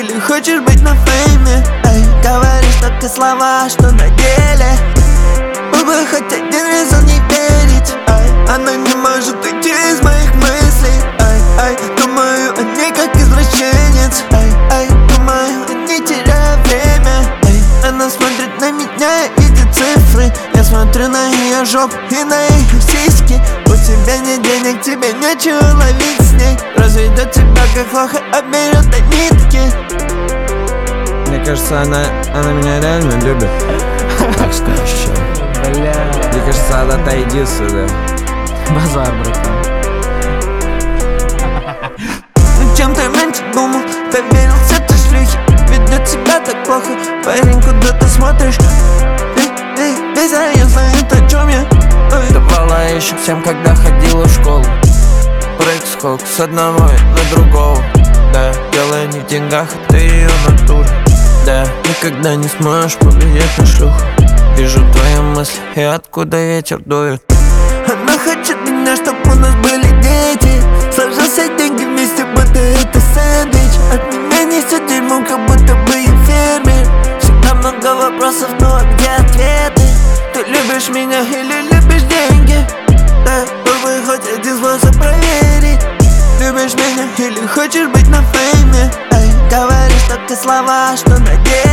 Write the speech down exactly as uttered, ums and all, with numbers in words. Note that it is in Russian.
или хочешь быть на фейме? Эй, говоришь только слова, что на деле оба хоть один резон не верить. Ай, она не может уйти из моих мыслей. Ай, ай, думаю о ней как извращенец. Ай, ай, думаю о ней, теряя время. Ай, она смотрит на меня и видит цифры. Я смотрю на ее жопу и на ее сиськи. У тебя нет денег, тебе нечего ловить с ней. Разведет тебя как плохо, обмерет до нитки. Мне кажется, она, она меня реально любит. Так скажешь, чел. Бля. Мне кажется, она отойди сюда. Базар, братан. Ну чем ты меньше думал, доверился ты шлюхе. Ведет себя так плохо, парень, куда ты смотришь? Эй, эй, весь район знает, о чем я. Эй. Давала еще всем, когда ходила в школу. Прыг скок с одного на другого. Да, дело не в деньгах, это ее натура. Да, никогда не сможешь повлиять на шлюху. Вижу твои мысли и откуда ветер дует. Она хочет меня, чтоб у нас были дети. Сложился деньги вместе, будто это сэндвич. От меня несет дерьмо, как будто бы я фермер. Всегда много вопросов, но а где ответы? Ты любишь меня или любишь деньги? Да, попробуй хоть один способ проверить. Любишь меня или хочешь быть на фейме? Эй, говоришь только слова, что на деле